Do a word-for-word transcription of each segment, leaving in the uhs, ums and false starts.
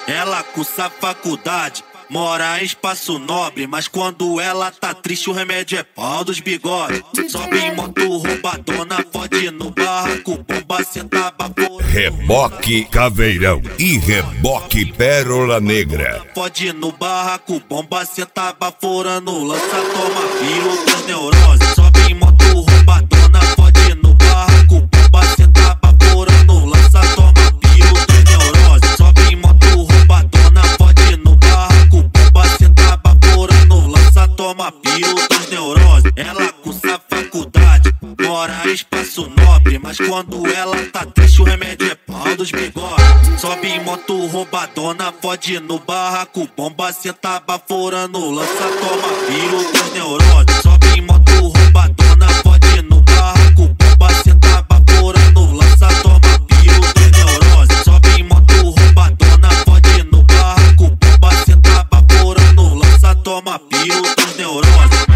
Ela cursa faculdade, mora em espaço nobre, mas quando ela tá triste o remédio é pau dos bigodes. Sobe em moto roubadona, fode no barraco, bomba senta bafora. Reboque Caveirão e Reboque Pérola Negra. Fode no barraco, bomba senta baforando, lança, toma piro das neuroses. Sobe em moto roubadona, fode no barraco, bomba senta baforando, lança, toma piro das neuroses. Sobe em moto roubadona, fode no barraco, bomba senta baforando, lança, toma piro das neuroses. Ela cursa faculdade, mora em espaço nobre, mas quando ela tá triste o remédio é pau dos bigodes. Sobe em moto roubadona, fode no barraco, bomba senta baforando, lança, toma piro das neuroses. Sobe em moto roubadona, fode no barraco, bomba senta baforando, lança, toma piro das neuroses. Sobe em moto roubadona, fode no barraco, bomba senta baforando, lança, toma piro das neuroses.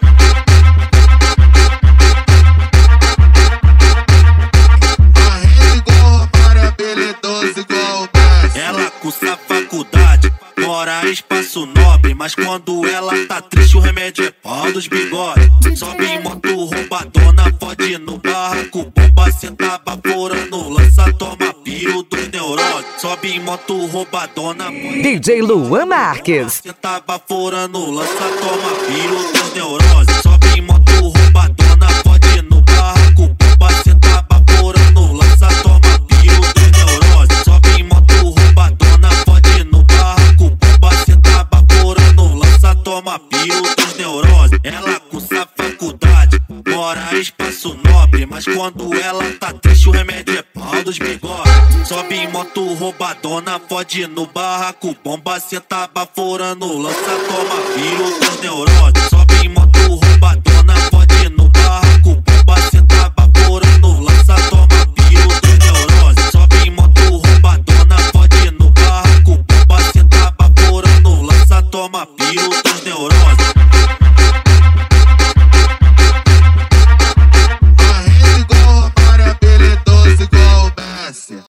Ela cursa faculdade, mora em espaço nobre, mas quando ela tá triste o remédio é pau dos bigodes. Sobe em moto roubadona, fode no barraco, bomba senta baforando, lança, toma piro dos neuroses. Sobe em moto roubadona, D J Luan Marques. senta baforando, lança, toma piro dos neuroses. Sobe em moto roubadona, fode no barraco, bomba senta baforando, lança, toma piro dos neuroses. Sobe em moto roubadona, fode no barraco, bomba senta baforando, lança, toma piro dos neuroses. Ela cursa faculdade, mora em espaço nobre, mas quando ela tá triste o remédio é pau dos bigodes. Sobe em moto roubadona, fode no barraco, bomba senta baforando, lança, toma piro dos neuroses.